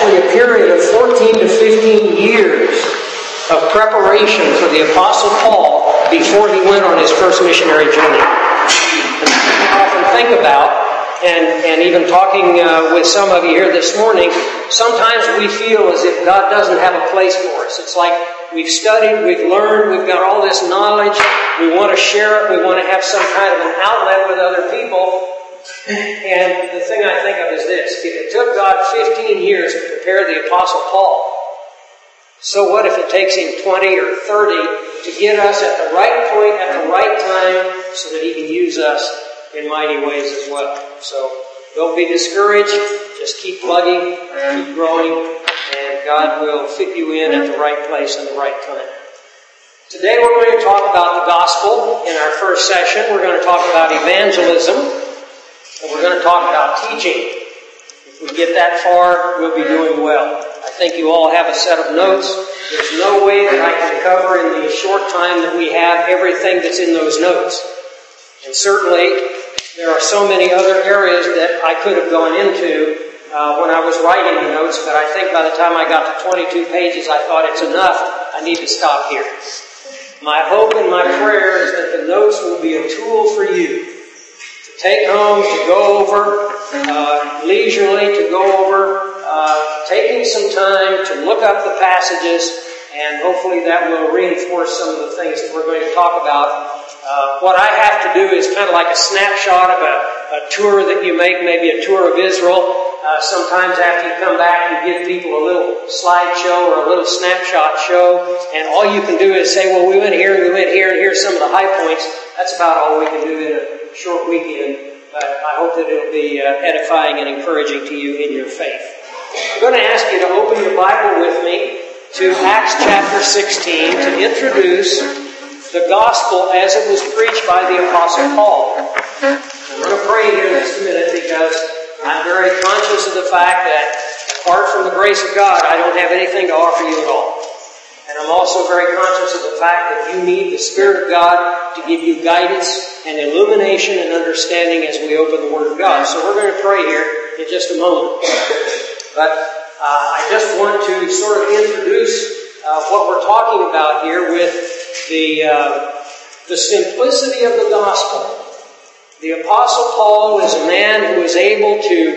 actually a period of 14 to 15 years of preparation for the Apostle Paul before he went on his first missionary journey. And I often think about, and even talking with some of you here this morning, sometimes we feel as if God doesn't have a place for us. It's like we've studied, we've learned, we've got all this knowledge, we want to share it, we want to have some kind of an outlet with other people. And the thing I think of is this: if it took God 15 years to prepare the Apostle Paul, so what if it takes him 20 or 30 to get us at the right point, at the right time, so that he can use us in mighty ways as well? So don't be discouraged. Just keep plugging, keep growing, and God will fit you in at the right place and the right time. Today we're going to talk about the gospel. In our first session, we're going to talk about evangelism. And we're going to talk about teaching. If we get that far, we'll be doing well. I think you all have a set of notes. There's no way that I can cover in the short time that we have everything that's in those notes. And certainly, there are so many other areas that I could have gone into when I was writing the notes, but I think by the time I got to 22 pages, I thought it's enough. I need to stop here. My hope and my prayer is that the notes will be a tool for you to take home, to go over, leisurely to go over, taking some time to look up the passages, and hopefully that will reinforce some of the things that we're going to talk about. What I have to do is kind of like a snapshot of a tour that you make, maybe a tour of Israel. Sometimes after you come back, you give people a little slideshow or a little snapshot show, and all you can do is say, well, we went here and we went here, and here's some of the high points. That's about all we can do in a short weekend, but I hope that it'll be edifying and encouraging to you in your faith. I'm going to ask you to open your Bible with me to Acts chapter 16 to introduce the gospel as it was preached by the Apostle Paul. I'm going to pray here in just a minute because I'm very conscious of the fact that apart from the grace of God, I don't have anything to offer you at all. And I'm also very conscious of the fact that you need the Spirit of God to give you guidance and illumination and understanding as we open the Word of God. So we're going to pray here in just a moment. But I just want to sort of introduce what we're talking about here with the simplicity of the gospel. The Apostle Paul is a man who is able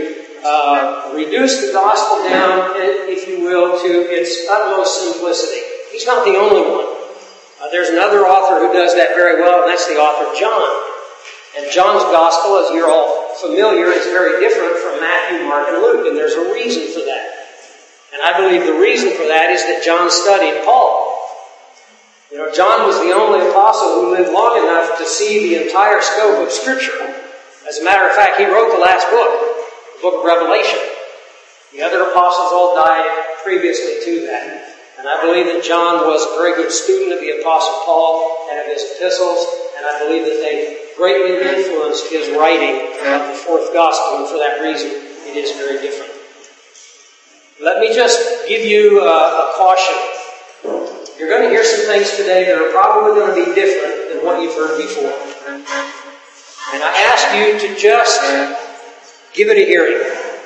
to reduce the gospel down, if you will, to its utmost simplicity. He's not the only one. There's another author who does that very well, and that's the author John. And John's gospel, as you're all familiar, is very different from Matthew, Mark, and Luke, and there's a reason for that. And I believe the reason for that is that John studied Paul. You know, John was the only apostle who lived long enough to see the entire scope of Scripture. As a matter of fact, he wrote the last book, the book of Revelation. The other apostles all died previously to that. And I believe that John was a very good student of the Apostle Paul and of his epistles, and I believe that they greatly influenced his writing of the fourth gospel, and for that reason, it is very different. Let me just give you a caution. You're going to hear some things today that are probably going to be different than what you've heard before. And I ask you to just give it a hearing.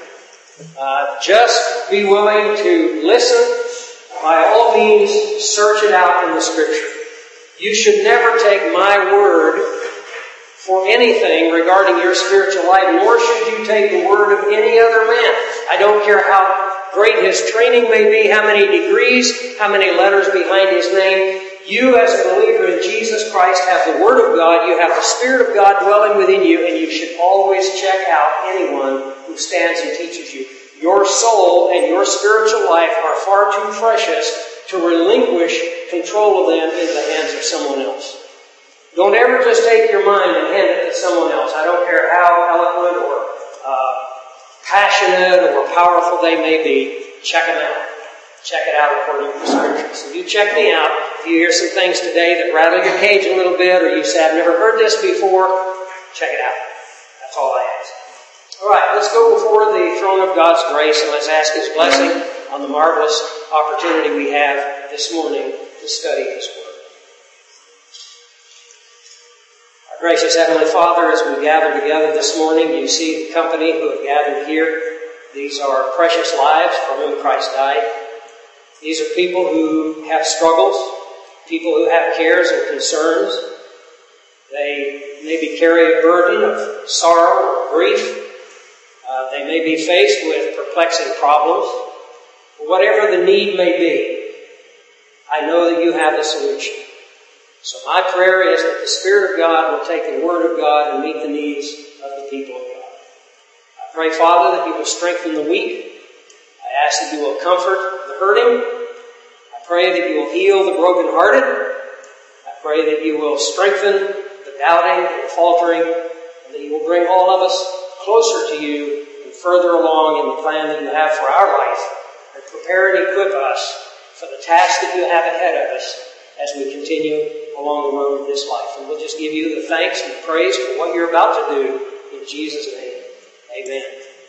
Just be willing to listen. By all means, search it out in the Scripture. You should never take my word for anything regarding your spiritual life, nor should you take the word of any other man. I don't care how great his training may be, how many degrees, how many letters behind his name. You, as a believer in Jesus Christ, have the Word of God, you have the Spirit of God dwelling within you, and you should always check out anyone who stands and teaches you. Your soul and your spiritual life are far too precious to relinquish control of them in the hands of someone else. Don't ever just take your mind and hand it to someone else. I don't care how eloquent or passionate or powerful they may be. Check them out. Check it out according to the Scriptures. If you check me out, if you hear some things today that rattle your cage a little bit, or you say, I've never heard this before, check it out. That's all I ask. All right, let's go before the throne of God's grace and let's ask His blessing on the marvelous opportunity we have this morning to study His Word. Our gracious Heavenly Father, as we gather together this morning, you see the company who have gathered here, These are precious lives for whom Christ died. These are people who have struggles, people who have cares and concerns. They maybe carry a burden of sorrow or grief. They may be faced with perplexing problems. Whatever the need may be, I know that you have the solution. So my prayer is that the Spirit of God will take the Word of God and meet the needs of the people of God. I pray, Father, that you will strengthen the weak. I ask that you will comfort the hurting. I pray that you will heal the brokenhearted. I pray that you will strengthen the doubting and faltering, and that you will bring all of us closer to you and further along in the plan that you have for our life, and prepare and equip us for the task that you have ahead of us as we continue along the road of this life. And we'll just give you the thanks and the praise for what you're about to do in Jesus' name. Amen.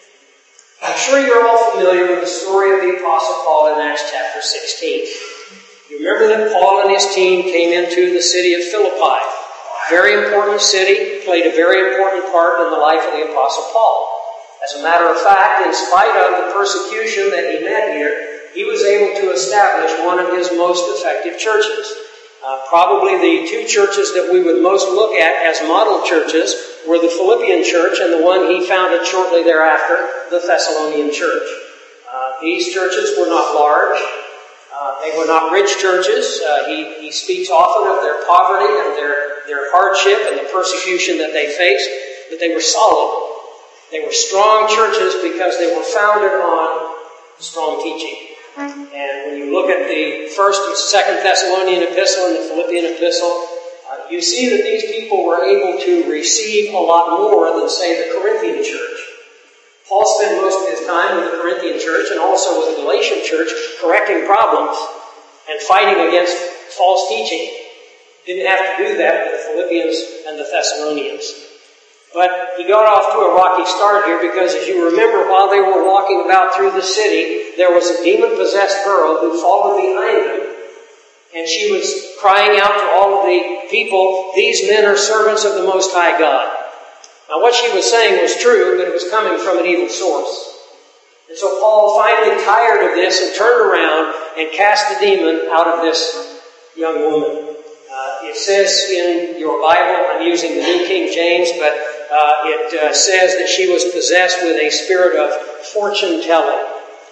I'm sure you're all familiar with the story of the Apostle Paul in Acts chapter 16. You remember that Paul and his team came into the city of Philippi. Very important city, played a very important part in the life of the Apostle Paul. As a matter of fact, in spite of the persecution that he met here, he was able to establish one of his most effective churches. Probably the two churches that we would most look at as model churches were the Philippian church and the one he founded shortly thereafter, the Thessalonian church. These churches were not large. They were not rich churches. He speaks often of their poverty and their hardship and the persecution that they faced, but they were solid. They were strong churches because they were founded on strong teaching. And when you look at the first and second Thessalonian epistle and the Philippian epistle, you see that these people were able to receive a lot more than, say, the Corinthian church. Paul spent most of his time with the Corinthian church and also with the Galatian church correcting problems and fighting against false teaching. Didn't have to do that with the Philippians and the Thessalonians. But he got off to a rocky start here because, as you remember, while they were walking about through the city, there was a demon-possessed girl who followed behind them. And she was crying out to all of the people, "These men are servants of the Most High God." Now, what she was saying was true, but it was coming from an evil source. And so Paul finally tired of this and turned around and cast the demon out of this young woman. It says in your Bible, I'm using the New King James, but it says that she was possessed with a spirit of fortune-telling.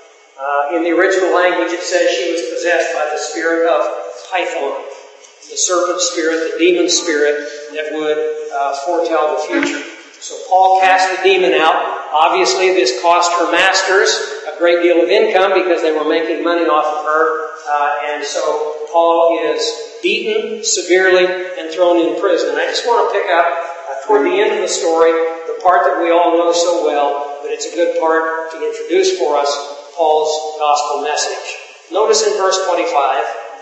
In the original language, it says she was possessed by the spirit of Python, the serpent spirit, the demon spirit that would foretell the future. So Paul cast the demon out. Obviously, this cost her masters a great deal of income because they were making money off of her. And so Paul is beaten severely and thrown in prison. And I just want to pick up toward the end of the story, the part that we all know so well, but it's a good part to introduce for us Paul's gospel message. Notice in verse 25,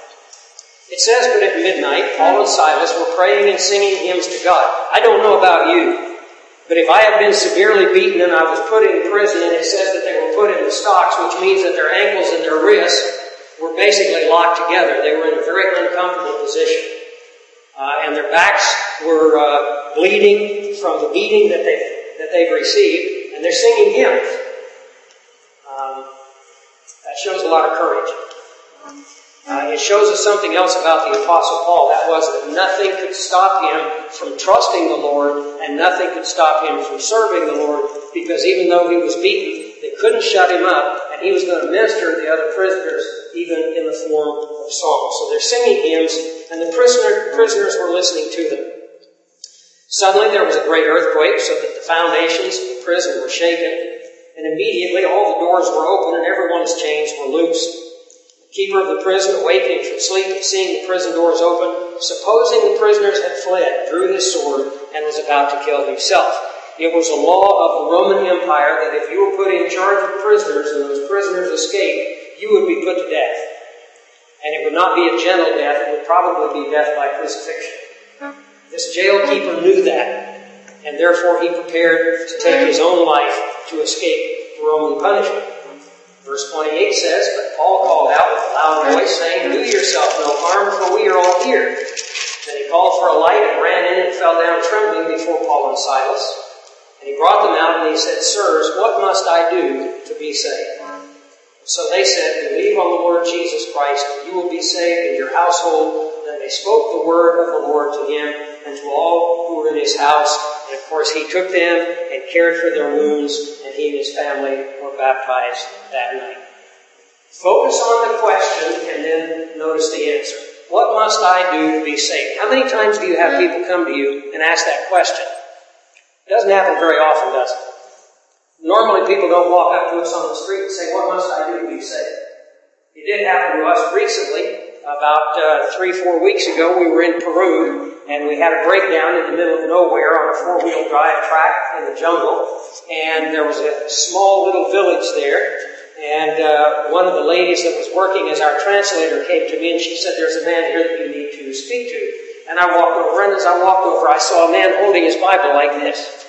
it says, "But at midnight, Paul and Silas were praying and singing hymns to God." I don't know about you, but if I had been severely beaten and I was put in prison, and it says that they were put in the stocks, which means that their ankles and their wrists were basically locked together. They were in a very uncomfortable position. And their backs were bleeding from the beating that they've received, and they're singing hymns. That shows a lot of courage. It shows us something else about the Apostle Paul. That was that nothing could stop him from trusting the Lord, and nothing could stop him from serving the Lord, because even though he was beaten, they couldn't shut him up, and he was going to minister to the other prisoners, even in the form of song. So they're singing hymns, and the prisoners were listening to them. Suddenly there was a great earthquake, so that the foundations of the prison were shaken, and immediately all the doors were open and everyone's chains were loosed. The keeper of the prison, awakening from sleep and seeing the prison doors open, supposing the prisoners had fled, drew his sword and was about to kill himself. It was a law of the Roman Empire that if you were put in charge of prisoners and those prisoners escaped, you would be put to death. And it would not be a gentle death, it would probably be death by crucifixion. This jailkeeper knew that, and therefore he prepared to take his own life to escape Roman punishment. Verse 28 says, "But Paul called out with a loud voice, saying, 'Do yourself no harm, for we are all here.' Then he called for a light and ran in and fell down trembling before Paul and Silas. And he brought them out and he said, "Sirs, what must I do to be saved?" So they said, "Believe on the Lord Jesus Christ, and you will be saved in your household." Then they spoke the word of the Lord to him and to all who were in his house. And of course he took them and cared for their wounds, and he and his family were baptized that night. Focus on the question and then notice the answer. What must I do to be saved? How many times do you have people come to you and ask that question? It doesn't happen very often, does it? Normally people don't walk up to us on the street and say, "What must I do to be saved?" It did happen to us recently. About 3-4 weeks ago, we were in Peru, and we had a breakdown in the middle of nowhere on a 4-wheel drive track in the jungle. And there was a small little village there. And one of the ladies that was working as our translator came to me, and she said, "There's a man here that you need to speak to." And I walked over, and as I walked over, I saw a man holding his Bible like this.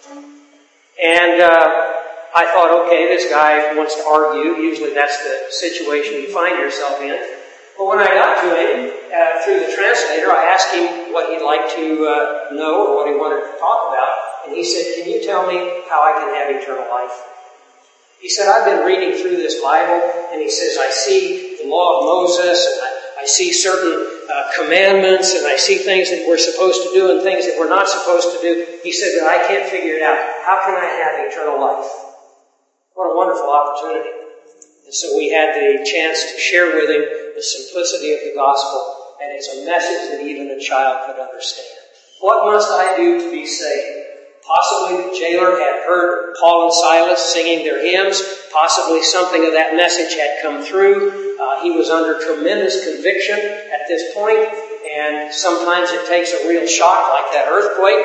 And I thought, okay, this guy wants to argue. Usually that's the situation you find yourself in. But when I got to him, through the translator, I asked him what he'd like to know or what he wanted to talk about. And he said, "Can you tell me how I can have eternal life?" He said, "I've been reading through this Bible," and he says, "I see the law of Moses, and I see certain commandments, and I see things that we're supposed to do and things that we're not supposed to do." He said, "But I can't figure it out. How can I have eternal life?" What a wonderful opportunity. And so we had the chance to share with him the simplicity of the gospel, and it's a message that even a child could understand. What must I do to be saved? Possibly the jailer had heard Paul and Silas singing their hymns. Possibly something of that message had come through. He was under tremendous conviction at this point, and sometimes it takes a real shock like that earthquake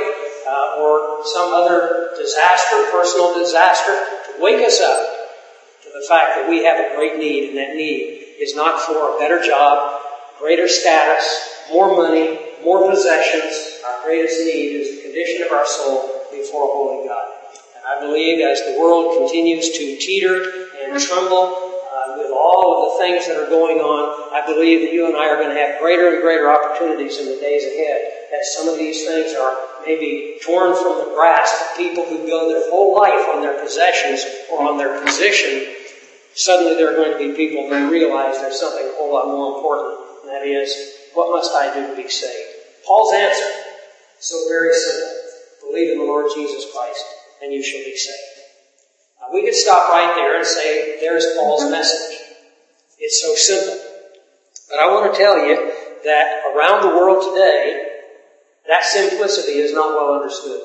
or some other disaster, personal disaster, to wake us up to the fact that we have a great need, and that need is not for a better job, greater status, more money, more possessions. Our greatest need is the condition of our soul before a holy God. And I believe as the world continues to teeter and tremble with all of the things that are going on, I believe that you and I are going to have greater and greater opportunities in the days ahead as some of these things are maybe torn from the grasp of people who build their whole life on their possessions or on their position. Suddenly there are going to be people who realize there's something a whole lot more important, and that is, what must I do to be saved? Paul's answer, so very simple. Believe in the Lord Jesus Christ, and you shall be saved. Now, we could stop right there and say, there's Paul's message. It's so simple. But I want to tell you that around the world today, that simplicity is not well understood.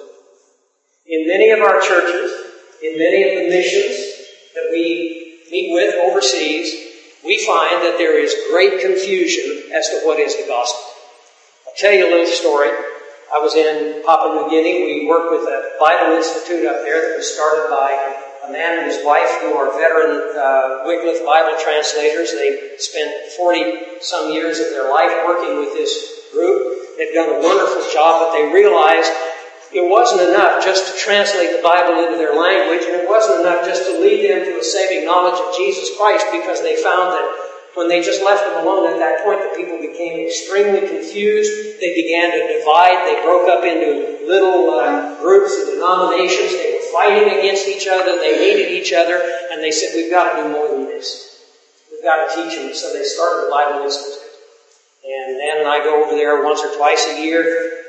In many of our churches, in many of the missions that we meet with overseas, we find that there is great confusion as to what is the gospel. I'll tell you a little story. I was in Papua New Guinea. We worked with a Bible Institute up there that was started by a man and his wife who are veteran Wycliffe Bible translators. They spent 40-some years of their life working with this group. They've done a wonderful job, but they realized it wasn't enough just to translate the Bible into their language, and it wasn't enough just to lead them to a saving knowledge of Jesus Christ, because they found that when they just left them alone at that point, the people became extremely confused. They began to divide. They broke up into little groups and denominations. They were fighting against each other. They hated each other. And they said, we've got to do more than this. We've got to teach them. So they started the Bible Institute. And Nan and I go over there once or twice a year,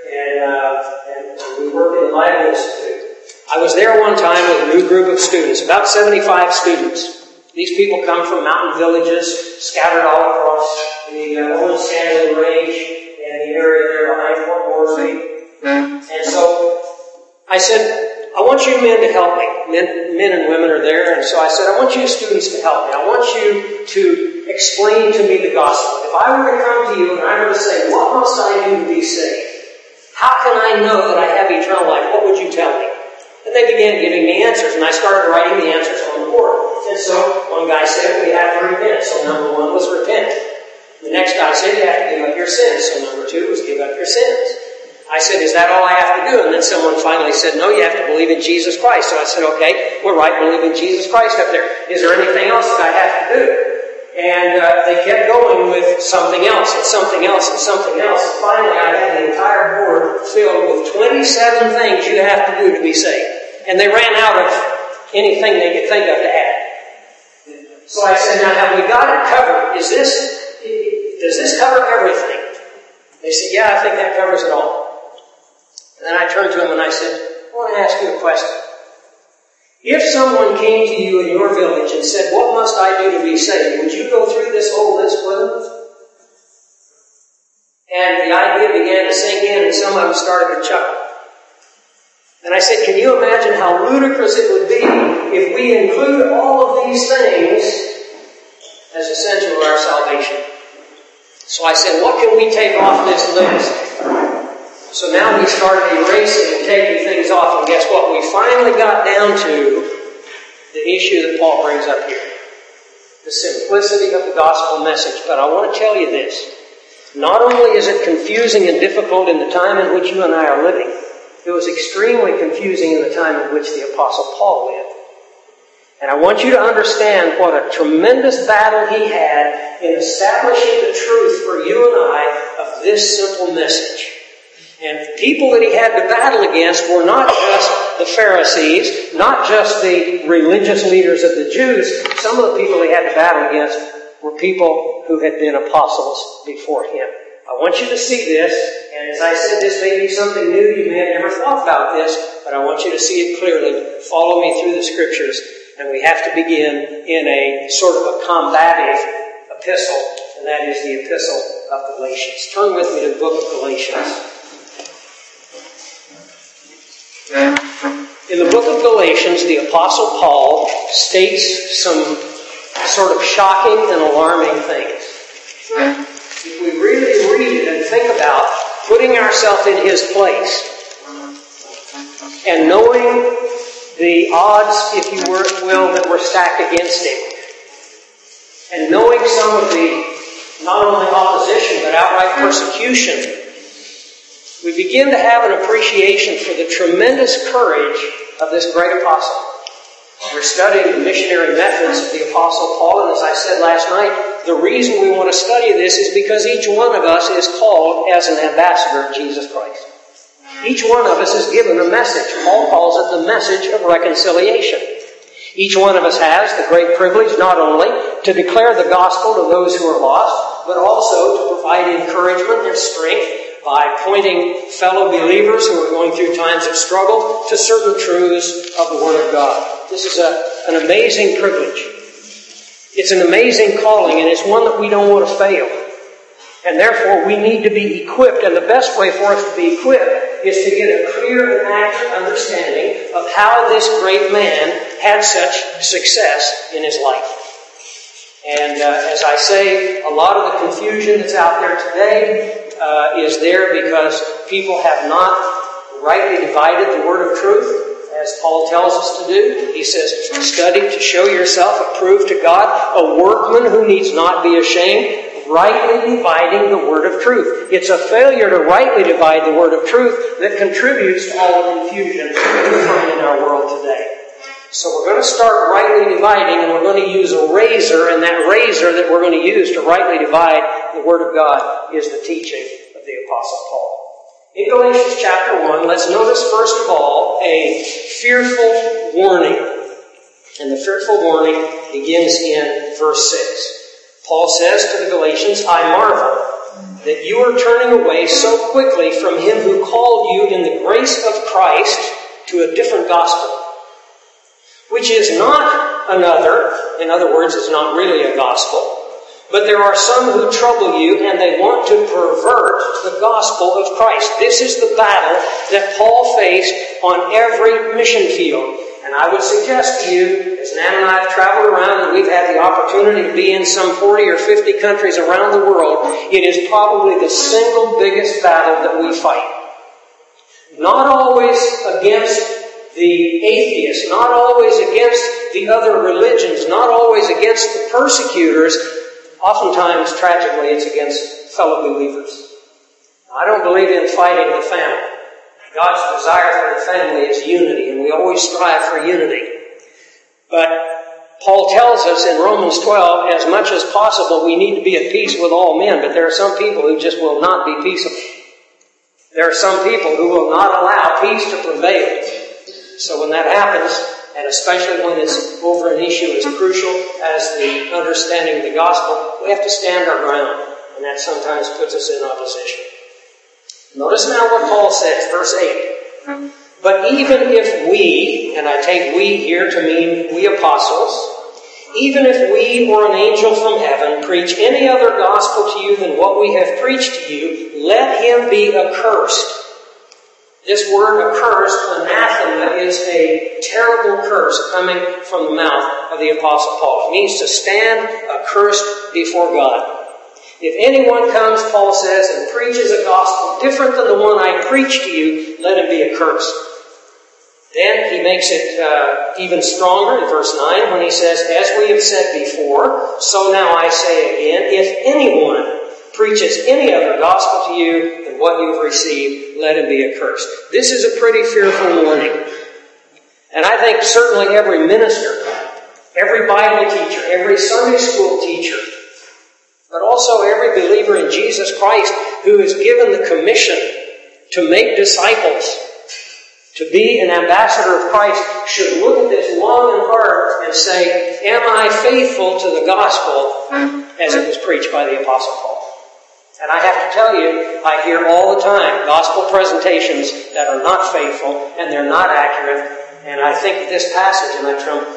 and we work in the Bible Institute. I was there one time with a new group of students, about 75 students. These people come from mountain villages scattered all across the Owen Stanley Range and the area there behind Fort Moresby. And so I said, I want you men to help me. Men and women are there. And so I said, I want you students to help me. I want you to explain to me the gospel. If I were to come to you and I were to say, what must I do to be saved? How can I know that I have eternal life? What would you tell me? And they began giving me answers, and I started writing the answers on the board. And so one guy said, we have to repent. So number one was repent. The next guy said, you have to give up your sins. So number two was give up your sins. I said, is that all I have to do? And then someone finally said, no, you have to believe in Jesus Christ. So I said, okay, we'll write believe in Jesus Christ up there. Is there anything else that I have to do? And they kept going with something else and something else and something else. And finally, I had the entire board filled with 27 things you have to do to be saved. And they ran out of anything they could think of to add. So I said, now have we got it covered? Does this cover everything? They said, yeah, I think that covers it all. And then I turned to them and I said, I want to ask you a question. If someone came to you in your village and said, what must I do to be saved? Would you go through this whole list with them? And the idea began to sink in and some of them started to chuckle. And I said, can you imagine how ludicrous it would be if we include all of these things as essential to our salvation? So I said, what can we take off this list? So now we started erasing and taking things off, and guess what? We finally got down to the issue that Paul brings up here. The simplicity of the gospel message. But I want to tell you this. Not only is it confusing and difficult in the time in which you and I are living, it was extremely confusing in the time in which the Apostle Paul lived. And I want you to understand what a tremendous battle he had in establishing the truth for you and I of this simple message. And the people that he had to battle against were not just the Pharisees, not just the religious leaders of the Jews. Some of the people he had to battle against were people who had been apostles before him. I want you to see this, and as I said, this may be something new. You may have never thought about this, but I want you to see it clearly. Follow me through the Scriptures, and we have to begin in a sort of a combative epistle, and that is the epistle of Galatians. Turn with me to the book of Galatians. In the book of Galatians, the Apostle Paul states some sort of shocking and alarming things. If we really read it and think about putting ourselves in his place and knowing the odds, if you will, that were stacked against him, and knowing some of the not only opposition but outright persecution, we begin to have an appreciation for the tremendous courage of this great apostle. We're studying the missionary methods of the Apostle Paul, and as I said last night, the reason we want to study this is because each one of us is called as an ambassador of Jesus Christ. Each one of us is given a message. Paul calls it the message of reconciliation. Each one of us has the great privilege not only to declare the gospel to those who are lost, but also to provide encouragement and strength by pointing fellow believers who are going through times of struggle to certain truths of the Word of God. This is an amazing privilege. It's an amazing calling, and it's one that we don't want to fail. And therefore, we need to be equipped, and the best way for us to be equipped is to get a clear and accurate understanding of how this great man had such success in his life. And as I say, a lot of the confusion that's out there today is there because people have not rightly divided the word of truth, as Paul tells us to do. He says, study to show yourself approved to God, a workman who needs not be ashamed, rightly dividing the word of truth. It's a failure to rightly divide the word of truth that contributes to all the confusion that we find in our world today. So we're going to start rightly dividing, and we're going to use a razor, and that razor that we're going to use to rightly divide the Word of God is the teaching of the Apostle Paul. In Galatians chapter 1, let's notice first of all a fearful warning. And the fearful warning begins in verse 6. Paul says to the Galatians, I marvel that you are turning away so quickly from him who called you in the grace of Christ to a different gospel, which is not another. In other words, it's not really a gospel. But there are some who trouble you, and they want to pervert the gospel of Christ. This is the battle that Paul faced on every mission field. And I would suggest to you, as Nan and I have traveled around, and we've had the opportunity to be in some 40 or 50 countries around the world, it is probably the single biggest battle that we fight. Not always against the atheists, not always against the other religions, not always against the persecutors. Oftentimes, tragically, it's against fellow believers. Now, I don't believe in fighting the family. God's desire for the family is unity, and we always strive for unity. But Paul tells us in Romans 12, as much as possible, we need to be at peace with all men, but there are some people who just will not be peaceable. There are some people who will not allow peace to prevail. So when that happens, and especially when it's over an issue as crucial as the understanding of the gospel, we have to stand our ground. And that sometimes puts us in opposition. Notice now what Paul says, verse 8. But even if we, and I take we here to mean we apostles, even if we or an angel from heaven preach any other gospel to you than what we have preached to you, let him be accursed. This word accursed, anathema, is a terrible curse coming from the mouth of the Apostle Paul. It means to stand accursed before God. If anyone comes, Paul says, and preaches a gospel different than the one I preached to you, let him be accursed. Then he makes it even stronger in verse 9 when he says, as we have said before, so now I say again, if anyone preaches any other gospel to you than what you've received, let him be accursed. This is a pretty fearful warning. And I think certainly every minister, every Bible teacher, every Sunday school teacher, but also every believer in Jesus Christ who is given the commission to make disciples, to be an ambassador of Christ, should look at this long and hard and say, am I faithful to the gospel as it was preached by the Apostle Paul? And I have to tell you, I hear all the time gospel presentations that are not faithful and they're not accurate. And I think this passage, and I tremble.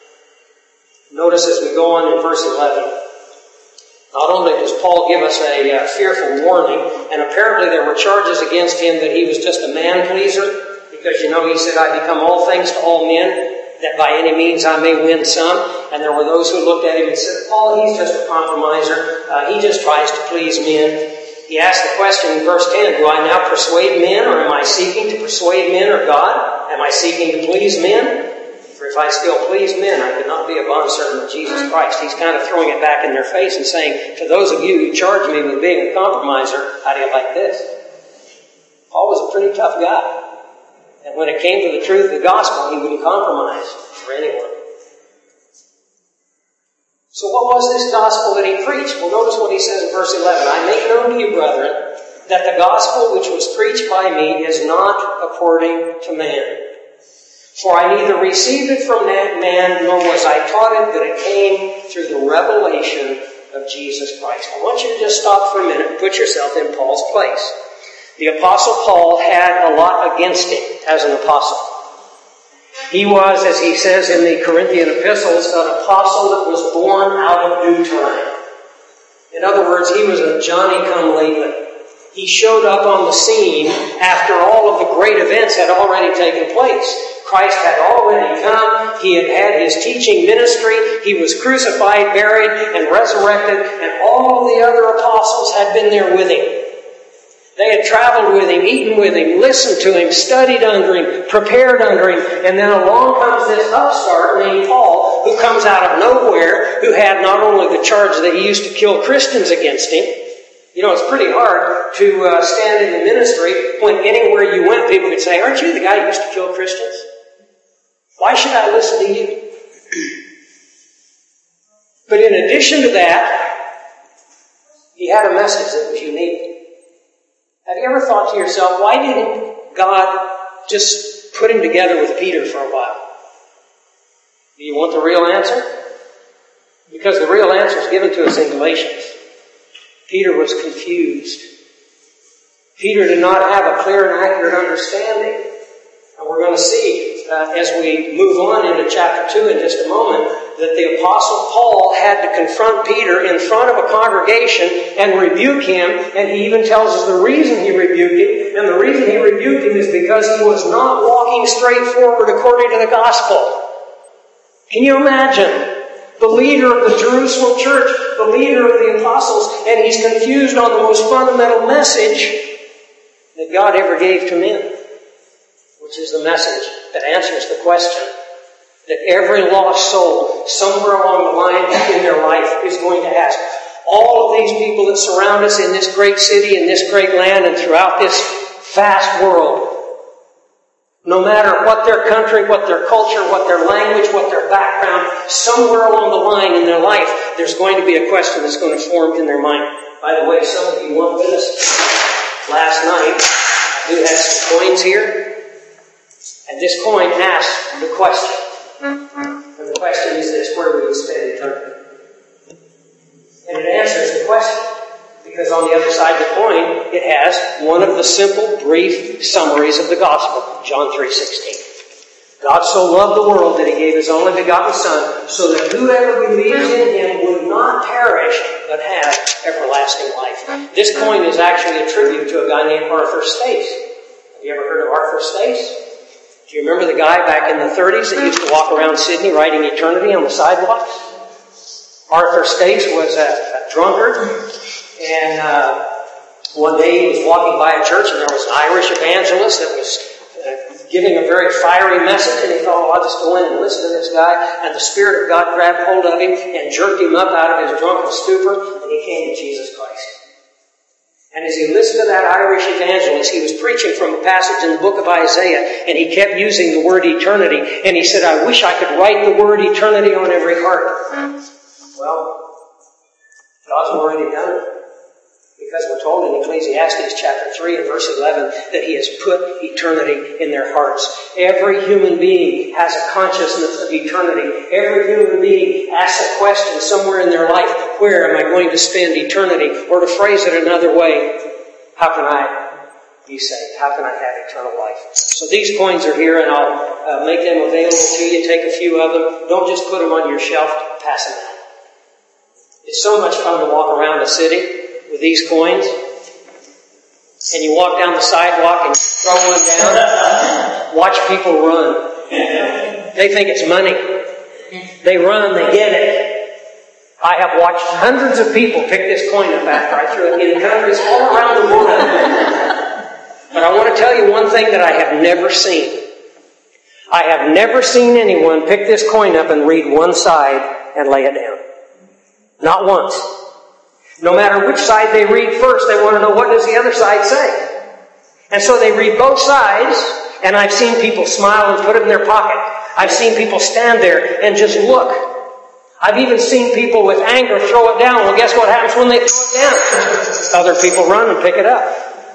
Notice as we go on in verse 11, not only does Paul give us a fearful warning, and apparently there were charges against him that he was just a man-pleaser, because, he said, I become all things to all men, that by any means I may win some. And there were those who looked at him and said, Paul, he's just a compromiser. He just tries to please men. He asked the question in verse 10, do I now persuade men, or am I seeking to persuade men or God? Am I seeking to please men? For if I still please men, I could not be a bondservant of Jesus Christ. He's kind of throwing it back in their face and saying, to those of you who charge me with being a compromiser, how do you like this? Paul was a pretty tough guy. And when it came to the truth of the gospel, he wouldn't compromise for anyone. So what was this gospel that he preached? Well, notice what he says in verse 11. I make known to you, brethren, that the gospel which was preached by me is not according to man. For I neither received it from man, nor was I taught it, but it came through the revelation of Jesus Christ. I want you to just stop for a minute and put yourself in Paul's place. The Apostle Paul had a lot against him as an apostle. He was, as he says in the Corinthian epistles, an apostle that was born out of due time. In other words, he was a Johnny-come-lately. He showed up on the scene after all of the great events had already taken place. Christ had already come. He had had his teaching ministry. He was crucified, buried, and resurrected, and all of the other apostles had been there with him. They had traveled with him, eaten with him, listened to him, studied under him, prepared under him, and then along comes this upstart named Paul, who comes out of nowhere, who had not only the charge that he used to kill Christians against him. It's pretty hard to stand in the ministry when anywhere you went, people could say, aren't you the guy who used to kill Christians? Why should I listen to you? But in addition to that, he had a message that was unique. Have you ever thought to yourself, why didn't God just put him together with Peter for a while? Do you want the real answer? Because the real answer is given to us in Galatians. Peter was confused. Peter did not have a clear and accurate understanding. And we're going to see as we move on into chapter 2 in just a moment, that the Apostle Paul had to confront Peter in front of a congregation and rebuke him, and he even tells us the reason he rebuked him, and the reason he rebuked him is because he was not walking straight forward according to the gospel. Can you imagine? The leader of the Jerusalem church, the leader of the apostles, and he's confused on the most fundamental message that God ever gave to men, which is the message that answers the question that every lost soul somewhere along the line in their life is going to ask. All of these people that surround us in this great city, in this great land, and throughout this vast world, no matter what their country, what their culture, what their language, what their background, somewhere along the line in their life, there's going to be a question that's going to form in their mind. By the way, some of you weren't with us last night. I do have some coins here. And this coin asks the question. And the question is this: where will you spend eternity? And it answers the question. Because on the other side of the coin, it has one of the simple, brief summaries of the gospel. John 3:16. God so loved the world that He gave His only begotten Son, so that whoever believes in Him would not perish, but have everlasting life. This coin is actually a tribute to a guy named Arthur Stace. Have you ever heard of Arthur Stace? Do you remember the guy back in the 30s that used to walk around Sydney writing eternity on the sidewalks? Arthur Stace was a drunkard, and one day he was walking by a church, and there was an Irish evangelist that was giving a very fiery message, and he thought, well, I'll just go in and listen to this guy. And the Spirit of God grabbed hold of him and jerked him up out of his drunken stupor, and he came to Jesus Christ. And as he listened to that Irish evangelist, he was preaching from a passage in the book of Isaiah, and he kept using the word eternity. And he said, I wish I could write the word eternity on every heart. Well, God's already done it. Because we're told in Ecclesiastes chapter 3 and verse 11 that He has put eternity in their hearts. Every human being has a consciousness of eternity. Every human being asks a question somewhere in their life: where am I going to spend eternity? Or to phrase it another way, how can I be saved? How can I have eternal life? So these coins are here, and I'll make them available to you. Take a few of them. Don't just put them on your shelf. Pass them out. It's so much fun to walk around a city with these coins, and you walk down the sidewalk and throw one down. Watch people run. They think it's money. They run, they get it. I have watched hundreds of people pick this coin up after I threw it in countries all around the world. But I want to tell you one thing that I have never seen. I have never seen anyone pick this coin up and read one side and lay it down. Not once. No matter which side they read first, they want to know, what does the other side say? And so they read both sides, and I've seen people smile and put it in their pocket. I've seen people stand there and just look. I've even seen people with anger throw it down. Well, guess what happens when they throw it down? Other people run and pick it up.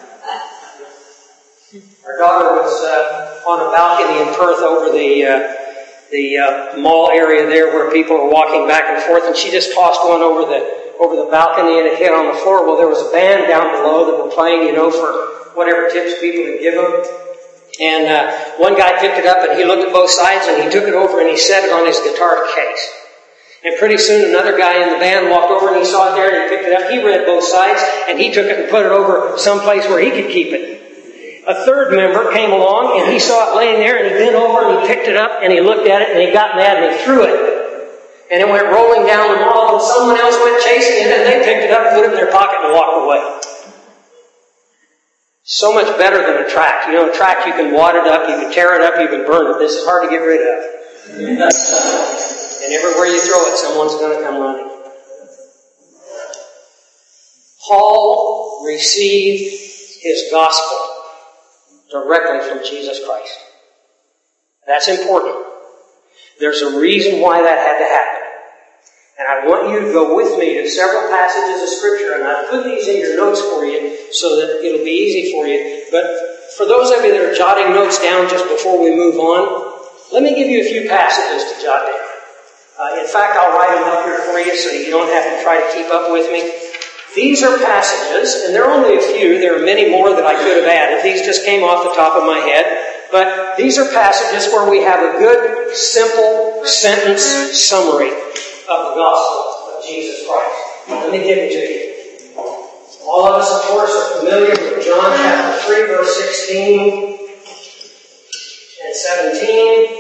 Our daughter was on a balcony in Perth over the mall area there where people are walking back and forth, and she just tossed one over the balcony, and it hit on the floor. Well, there was a band down below that were playing, for whatever tips people could give them. And one guy picked it up, and he looked at both sides, and he took it over and he set it on his guitar case. And pretty soon another guy in the band walked over and he saw it there and he picked it up. He read both sides, and he took it and put it over someplace where he could keep it. A third member came along, and he saw it laying there, and he bent over and he picked it up and he looked at it and he got mad and he threw it. And it went rolling down the mall, and someone else went chasing it, and they picked it up and put it in their pocket and walked away. So much better than a tract. A tract, you can wad it up, you can tear it up, you can burn it. This is hard to get rid of. And everywhere you throw it, someone's going to come running. Paul received his gospel directly from Jesus Christ. That's important. There's a reason why that had to happen. And I want you to go with me to several passages of Scripture, and I've put these in your notes for you so that it'll be easy for you. But for those of you that are jotting notes down just before we move on, let me give you a few passages to jot down. In fact, I'll write them up here for you so you don't have to try to keep up with me. These are passages, and there are only a few. There are many more that I could have added. These just came off the top of my head. But these are passages where we have a good, simple sentence summary of the gospel of Jesus Christ. Let me give it to you. All of us, of course, are familiar with John chapter 3, verse 16 and 17.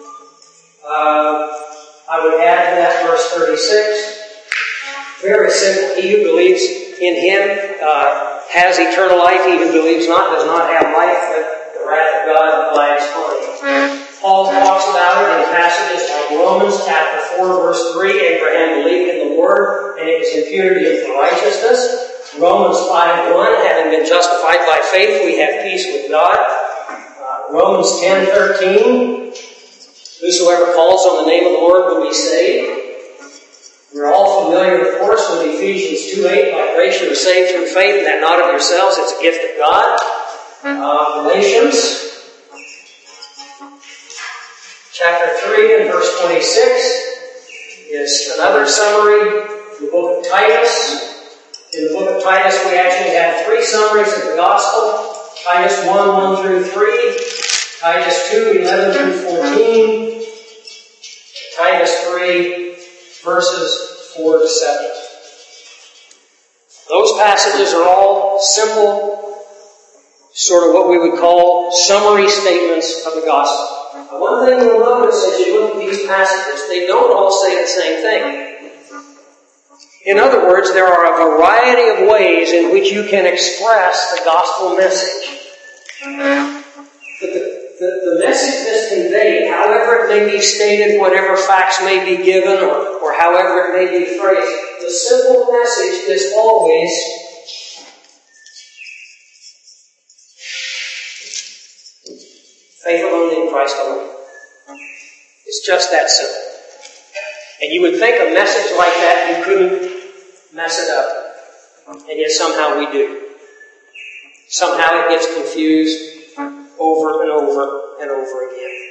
I would add to that verse 36. Very simple. He who believes in Him has eternal life. He who believes not does not have life, but the wrath of God abides on him. Paul talks about it in passages like Romans chapter 4, verse 3. Abraham believed in the Word, and it was imputed to him for righteousness. Romans 5:1, having been justified by faith, we have peace with God. Romans 10:13, whosoever calls on the name of the Lord will be saved. We're all familiar, of course, with Ephesians 2:8, by grace you are saved through faith, and that not of yourselves, it's a gift of God. Galatians Chapter 3 and verse 26 is another summary from the book of Titus. In the book of Titus, we actually have three summaries of the gospel. Titus 1 through 3, Titus 2, 11 through 14, Titus 3, verses 4 to 7. Those passages are all simple, sort of what we would call summary statements of the gospel. Now, one thing you'll notice as you look at these passages, they don't all say the same thing. In other words, there are a variety of ways in which you can express the gospel message. But the message that's conveyed, however it may be stated, whatever facts may be given, or however it may be phrased, the simple message is always faith alone in Christ alone. It's just that simple. And you would think a message like that, you couldn't mess it up. And yet somehow we do. Somehow it gets confused over and over and over again.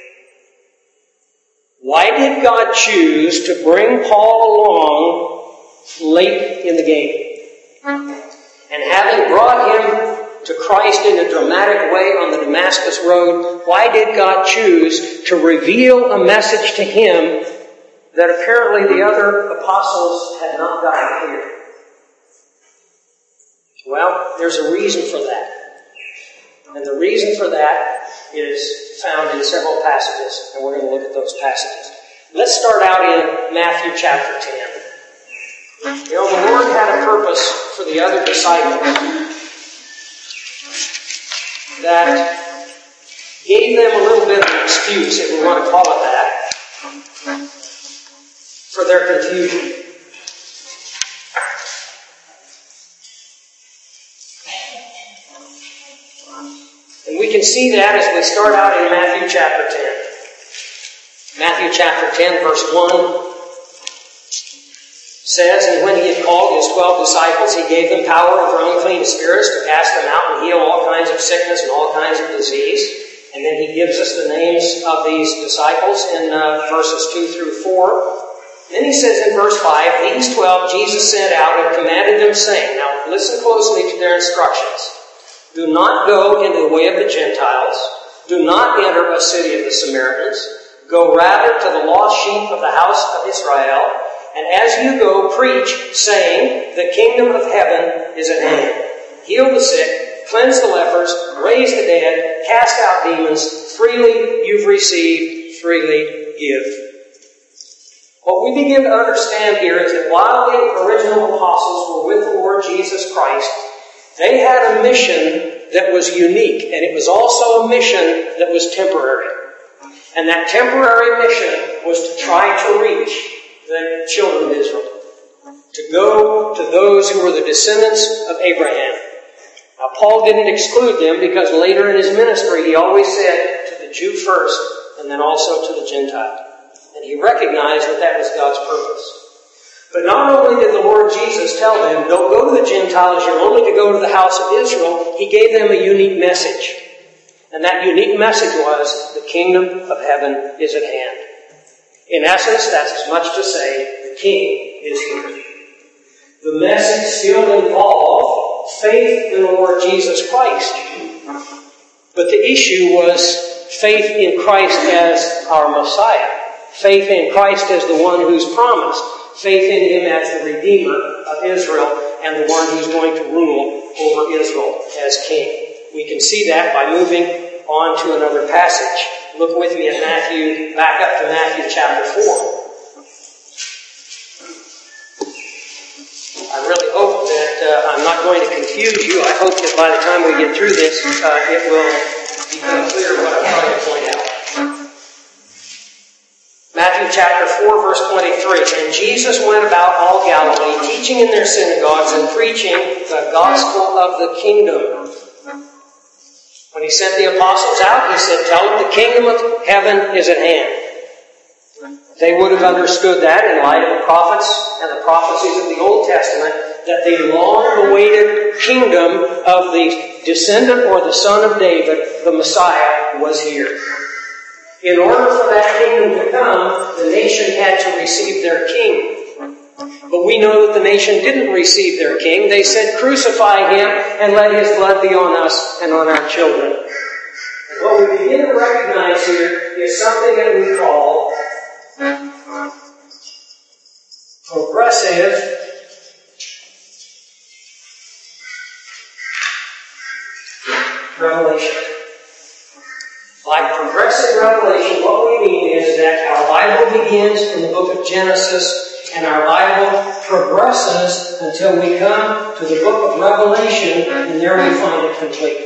Why did God choose to bring Paul along late in the game? And having brought him to Christ in a dramatic way on the Damascus Road, why did God choose to reveal a message to him that apparently the other apostles had not gotten clear? Well, there's a reason for that. And the reason for that is found in several passages, and we're going to look at those passages. Let's start out in Matthew chapter 10. You know, the Lord had a purpose for the other disciples that gave them a little bit of an excuse, if we want to call it that, for their confusion. And we can see that as we start out in Matthew chapter 10. Matthew chapter 10, verse 1 says, "And when he had called his 12 disciples, he gave them power over unclean spirits to cast them out and heal all kinds of sickness and all kinds of disease." And then he gives us the names of these disciples in verses 2 through 4. Then he says in verse 5, "These 12 Jesus sent out and commanded them, saying," now listen closely to their instructions, "Do not go into the way of the Gentiles. Do not enter a city of the Samaritans. Go rather to the lost sheep of the house of Israel. And as you go, preach, saying, the kingdom of heaven is at hand. Heal the sick, cleanse the lepers, raise the dead, cast out demons. Freely you've received, freely give." What we begin to understand here is that while the original apostles were with the Lord Jesus Christ, they had a mission that was unique, and it was also a mission that was temporary. And that temporary mission was to try to reach the children of Israel, to go to those who were the descendants of Abraham. Now, Paul didn't exclude them because later in his ministry he always said to the Jew first and then also to the Gentile. And he recognized that that was God's purpose. But not only did the Lord Jesus tell them, don't go to the Gentiles, you're only to go to the house of Israel, he gave them a unique message. And that unique message was, the kingdom of heaven is at hand. In essence, that's as much to say, the King is here. The message still involved faith in the Lord Jesus Christ. But the issue was faith in Christ as our Messiah. Faith in Christ as the one who's promised. Faith in Him as the Redeemer of Israel and the one who's going to rule over Israel as King. We can see that by moving on to another passage. Look with me at Matthew, back up to Matthew chapter 4. I really hope that I'm not going to confuse you. I hope that by the time we get through this, it will become clear what I'm trying to point out. Matthew chapter 4, verse 23. "And Jesus went about all Galilee, teaching in their synagogues and preaching the gospel of the kingdom." When he sent the apostles out, he said, tell them the kingdom of heaven is at hand. They would have understood that in light of the prophets and the prophecies of the Old Testament, that the long-awaited kingdom of the descendant or the son of David, the Messiah, was here. In order for that kingdom to come, the nation had to receive their king. But we know that the nation didn't receive their king. They said, crucify him and let his blood be on us and on our children. And what we begin to recognize here is something that we call progressive revelation. By progressive revelation, what we mean is that our Bible begins in the book of Genesis, and our Bible progresses until we come to the book of Revelation, and there we find it complete.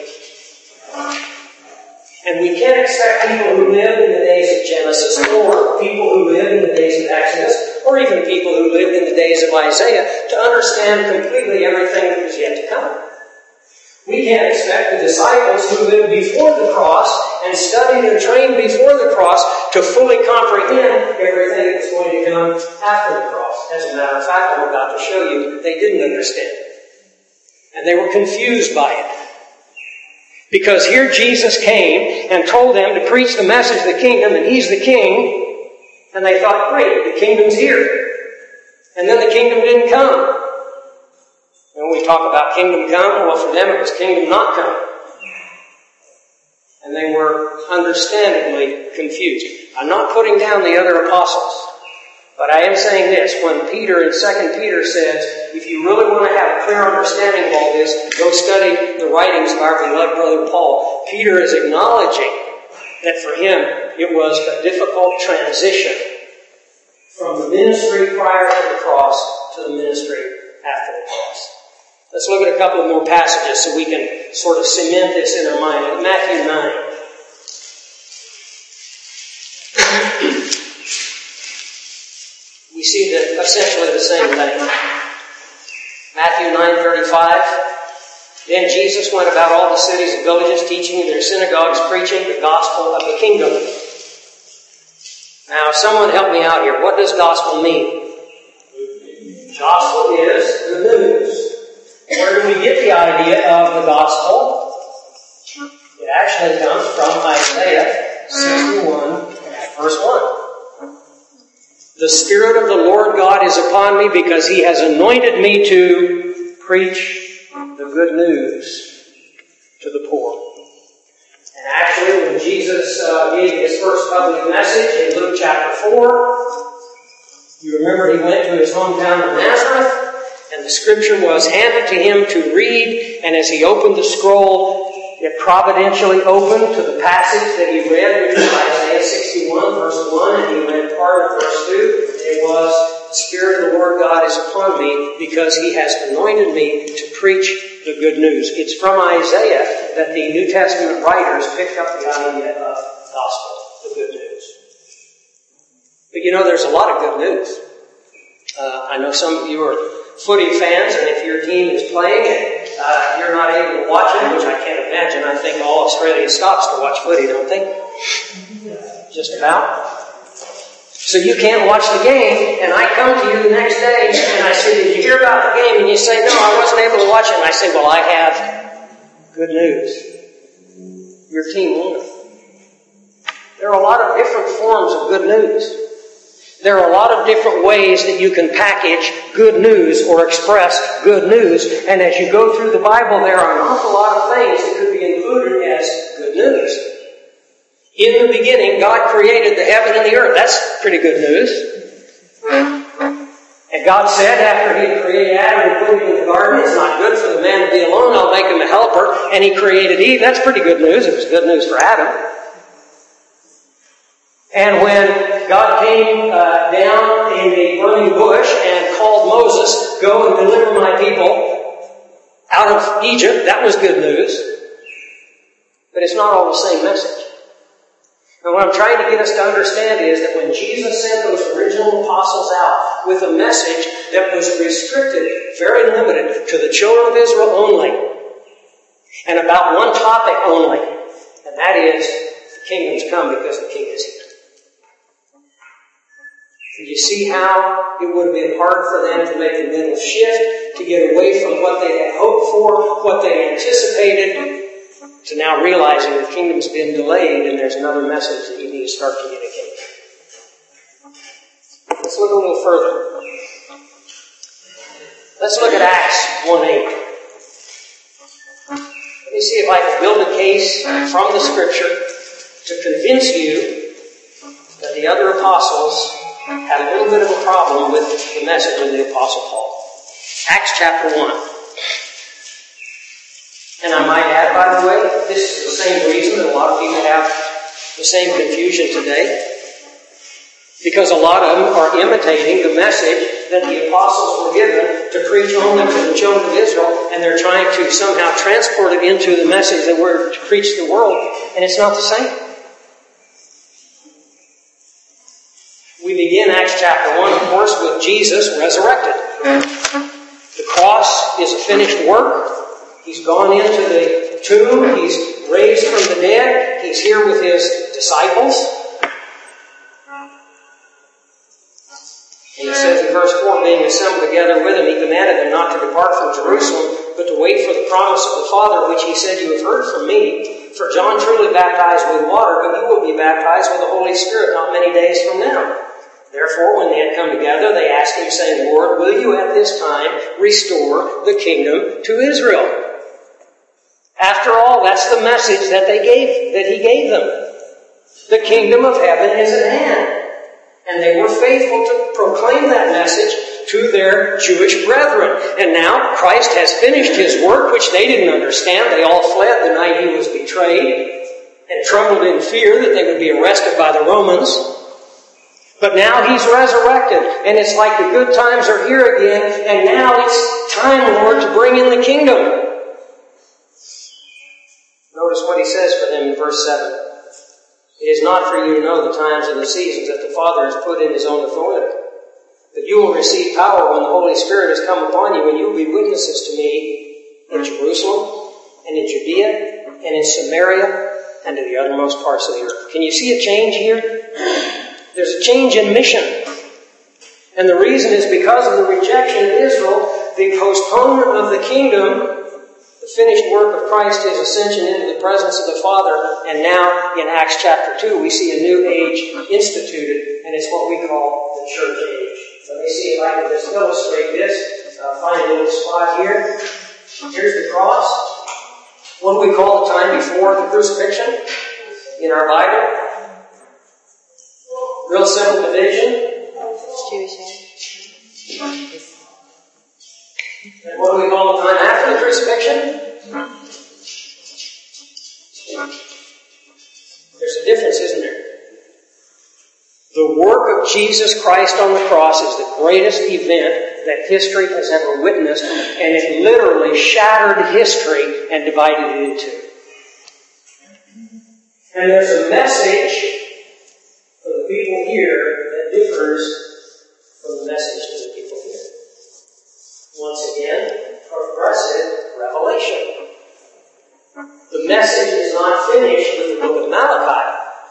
And we can't expect people who lived in the days of Genesis, or people who lived in the days of Exodus, or even people who lived in the days of Isaiah, to understand completely everything that was yet to come. We can't expect the disciples who lived before the cross and studied and trained before the cross to fully comprehend everything that's going to come after the cross. As a matter of fact, I'm about to show you that they didn't understand it. And they were confused by it. Because here Jesus came and told them to preach the message of the kingdom, and He's the King. And they thought, great, the kingdom's here. And then the kingdom didn't come. When we talk about kingdom come, well, for them it was kingdom not come. And they were understandably confused. I'm not putting down the other apostles, but I am saying this. When Peter in 2 Peter says, if you really want to have a clear understanding of all this, go study the writings of our beloved brother Paul. Peter is acknowledging that for him it was a difficult transition from the ministry prior to the cross to the ministry after the cross. Let's look at a couple of more passages so we can sort of cement this in our mind. Matthew 9. We see essentially the same thing. Matthew 9:35. Then Jesus went about all the cities and villages, teaching in their synagogues, preaching the gospel of the kingdom. Now, someone help me out here. What does gospel mean? Gospel is the news. Where do we get the idea of the gospel? It actually comes from Isaiah 61, verse 1. The Spirit of the Lord God is upon me because He has anointed me to preach the good news to the poor. And actually, when Jesus gave His first public message in Luke chapter 4, you remember He went to His hometown of Nazareth, and the scripture was handed to Him to read, and as He opened the scroll, it providentially opened to the passage that He read, which was Isaiah 61, verse 1, and He read part of verse 2. It was, the Spirit of the Lord God is upon me because He has anointed me to preach the good news. It's from Isaiah that the New Testament writers picked up the idea of gospel, the good news. But you know, there's a lot of good news. I know some of you are footy fans, and if your team is playing and you're not able to watch it, which I can't imagine, I think all Australia stops to watch footy, don't they? Just about. So you can't watch the game, and I come to you the next day, and I say, did you hear about the game? And you say, no, I wasn't able to watch it. And I say, well, I have good news. Your team won. There are a lot of different forms of good news. There are a lot of different ways that you can package good news or express good news. And as you go through the Bible, there are an awful lot of things that could be included as good news. In the beginning, God created the heaven and the earth. That's pretty good news. And God said, after He had created Adam and put him in the garden, it's not good for the man to be alone, I'll make him a helper. And He created Eve. That's pretty good news. It was good news for Adam. And when God came down in a burning bush and called Moses, go and deliver my people out of Egypt, that was good news. But it's not all the same message. And what I'm trying to get us to understand is that when Jesus sent those original apostles out with a message that was restricted, very limited, to the children of Israel only, and about one topic only, and that is, the kingdom's come because the king is here. And you see how it would have been hard for them to make a mental shift, to get away from what they had hoped for, what they anticipated, to now realizing the kingdom's been delayed and there's another message that you need to start communicating. Let's look a little further. Let's look at Acts 1:8. Let me see if I can build a case from the Scripture to convince you that the other apostles had a little bit of a problem with the message of the Apostle Paul. Acts chapter 1. And I might add, by the way, this is the same reason that a lot of people have the same confusion today. Because a lot of them are imitating the message that the apostles were given to preach only to the children of Israel, and they're trying to somehow transport it into the message that we're to preach to the world, and it's not the same. We begin Acts chapter 1, of course, with Jesus resurrected. The cross is a finished work. He's gone into the tomb. He's raised from the dead. He's here with his disciples. And he says in verse 4, being assembled together with him, he commanded them not to depart from Jerusalem, but to wait for the promise of the Father, which he said, you have heard from me. For John truly baptized with water, but you will be baptized with the Holy Spirit not many days from now. Therefore, when they had come together, they asked him, saying, Lord, will you at this time restore the kingdom to Israel? After all, that's the message that he gave them. The kingdom of heaven is at hand. And they were faithful to proclaim that message to their Jewish brethren. And now Christ has finished his work, which they didn't understand. They all fled the night he was betrayed and trembled in fear that they would be arrested by the Romans. But now he's resurrected, and it's like the good times are here again, and now it's time, Lord, to bring in the kingdom. Notice what he says for them in verse 7. It is not for you to know the times and the seasons that the Father has put in his own authority. But you will receive power when the Holy Spirit has come upon you, and you will be witnesses to me in Jerusalem, and in Judea, and in Samaria, and to the uttermost parts of the earth. Can you see a change here? There's a change in mission. And the reason is because of the rejection of Israel, the postponement of the kingdom, the finished work of Christ, his ascension into the presence of the Father, and now in Acts chapter 2 we see a new age instituted, and it's what we call the church age. Let me see if I can just illustrate this. Find a little spot here. Here's the cross. What do we call the time before the crucifixion in our Bible? Real simple division. Jewish age. And what do we call the time after the crucifixion? There's a difference, isn't there? The work of Jesus Christ on the cross is the greatest event that history has ever witnessed, and it literally shattered history and divided it in two. And there's a message for the people here that differs from the message to the people here. Once again, progressive revelation. The message is not finished with the book of Malachi.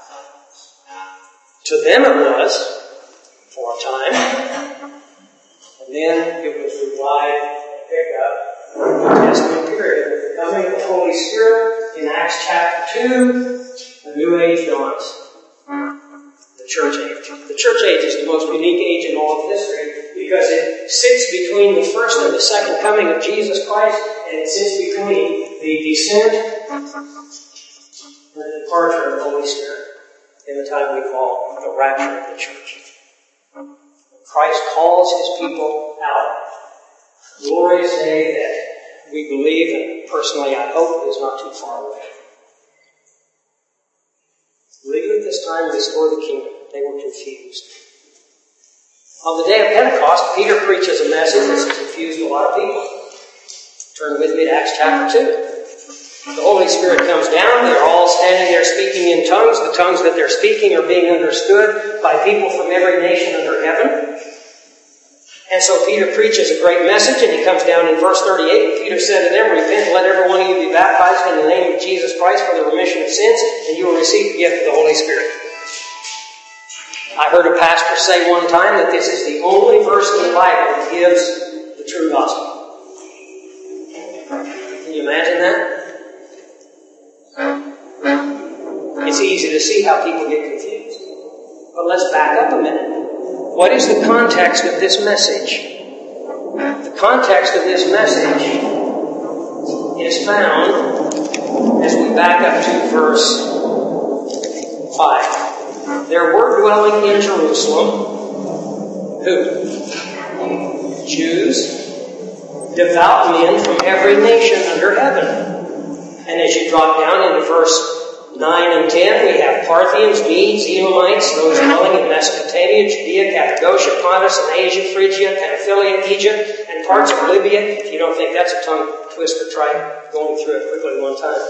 To them it was, for a time, and then it was revived and picked up in the New Testament period. With the coming of the Holy Spirit in Acts chapter 2, a new age dawns. The church age. The church age is the most unique age in all of history because it sits between the first and the second coming of Jesus Christ, and it sits between the descent and the departure of the Holy Spirit in the time we call the rapture of the church. Christ calls his people out. Glorious day that we believe, and personally I hope, is not too far away. Will you at this time restore the kingdom? They were confused. On the day of Pentecost, Peter preaches a message that's confused a lot of people. Turn with me to Acts chapter 2. The Holy Spirit comes down. They're all standing there speaking in tongues. The tongues that they're speaking are being understood by people from every nation under heaven. And so Peter preaches a great message, and he comes down in verse 38. And Peter said to them, repent, let every one of you be baptized in the name of Jesus Christ for the remission of sins, and you will receive the gift of the Holy Spirit. I heard a pastor say one time that this is the only verse in the Bible that gives the true gospel. Can you imagine that? easy to see how people get confused. But let's back up a minute. What is the context of this message? The context of this message is found as we back up to verse 5. There were dwelling in Jerusalem, who? Jews, devout men from every nation under heaven. And as you drop down into verse 9 and 10, we have Parthians, Medes, Elamites, those dwelling in Mesopotamia, Judea, Cappadocia, Pontus, and Asia, Phrygia, Pamphylia, Egypt, and parts of Libya. If you don't think that's a tongue twister, try going through it quickly one time.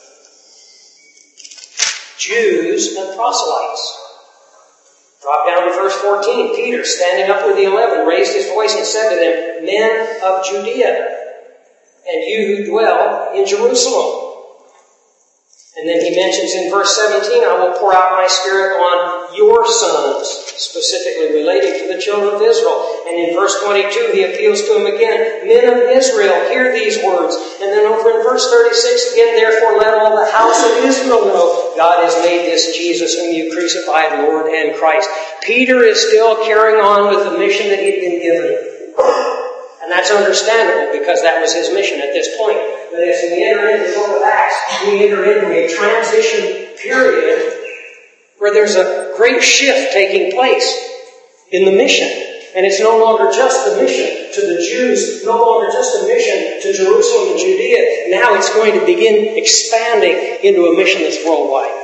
Jews and proselytes. Drop down to verse 14. Peter, standing up with the 11, raised his voice and said to them, Men of Judea, and you who dwell in Jerusalem. And then he mentions in verse 17, I will pour out my Spirit on your sons, specifically relating to the children of Israel. And in verse 22, he appeals to them again, Men of Israel, hear these words. And then over in verse 36 again, Therefore let all the house of Israel know God has made this Jesus whom you crucified, Lord and Christ. Peter is still carrying on with the mission that he'd been given. And that's understandable because that was his mission at this point. But as we enter into the book of Acts, we enter into a transition period where there's a great shift taking place in the mission. And it's no longer just the mission to the Jews, no longer just a mission to Jerusalem and Judea. Now it's going to begin expanding into a mission that's worldwide.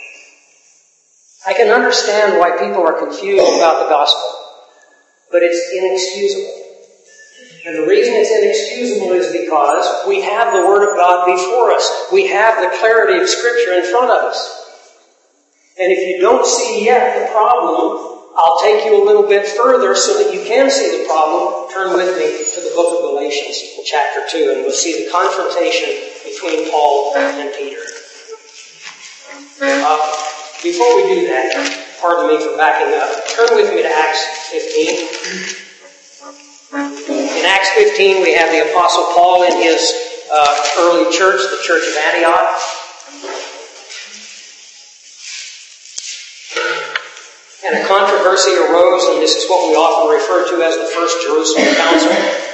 I can understand why people are confused about the gospel, but it's inexcusable. And the reason it's inexcusable is because we have the Word of God before us. We have the clarity of Scripture in front of us. And if you don't see yet the problem, I'll take you a little bit further so that you can see the problem. Turn with me to the book of Galatians, chapter 2, and we'll see the confrontation between Paul and Peter. Before we do that, pardon me for backing up, turn with me to Acts 15. In Acts 15, we have the Apostle Paul in his early church, the church of Antioch. And a controversy arose, and this is what we often refer to as the First Jerusalem Council.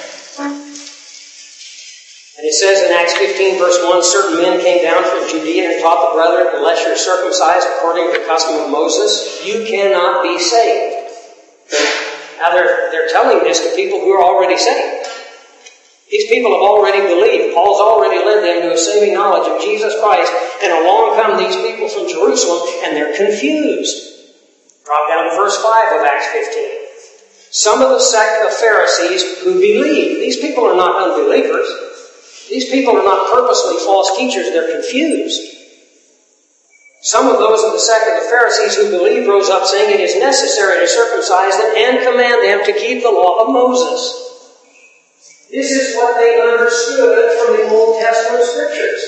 And it says in Acts 15, verse 1, Certain men came down from Judea and taught the brethren, Unless you're circumcised according to the custom of Moses, you cannot be saved. Now they're telling this to people who are already saved. These people have already believed. Paul's already led them to a saving knowledge of Jesus Christ. And along come these people from Jerusalem, and they're confused. Drop down to verse 5 of Acts 15. Some of the sect of Pharisees who believe. These people are not unbelievers. These people are not purposely false teachers. They're confused. Some of those of the sect of the Pharisees who believed rose up, saying, It is necessary to circumcise them and command them to keep the law of Moses. This is what they understood from the Old Testament Scriptures.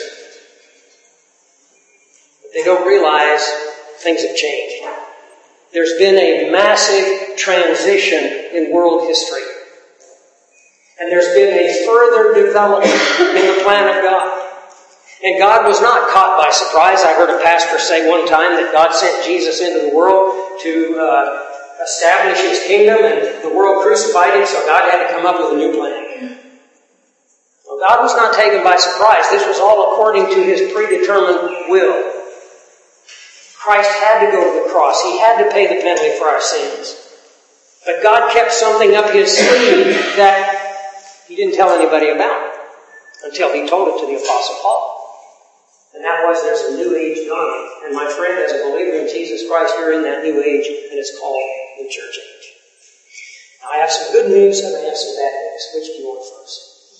But they don't realize things have changed. There's been a massive transition in world history. And there's been a further development in the plan of God. And God was not caught by surprise. I heard a pastor say one time that God sent Jesus into the world to establish His kingdom, and the world crucified Him, so God had to come up with a new plan. Well, God was not taken by surprise. This was all according to His predetermined will. Christ had to go to the cross. He had to pay the penalty for our sins. But God kept something up His sleeve that He didn't tell anybody about until He told it to the Apostle Paul. And that was, there's a new age dawning. And my friend, as a believer in Jesus Christ, you're in that new age, and it's called the church age. Now, I have some good news and I have some bad news. Which do you want first?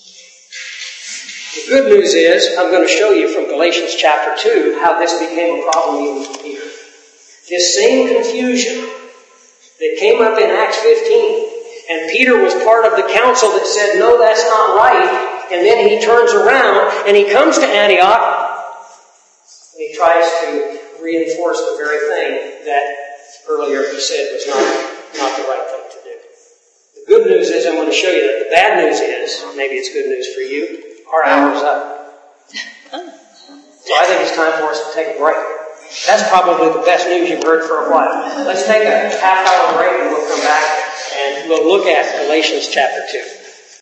The good news is, I'm going to show you from Galatians chapter 2 how this became a problem even for Peter. This same confusion that came up in Acts 15, and Peter was part of the council that said, no, that's not right, and then he turns around and he comes to Antioch, and he tries to reinforce the very thing that earlier he said was not the right thing to do. The good news is, I'm going to show you that. The bad news is, maybe it's good news for you, our hour's up. So I think it's time for us to take a break. That's probably the best news you've heard for a while. Let's take a half-hour break and we'll come back and we'll look at Galatians chapter 2.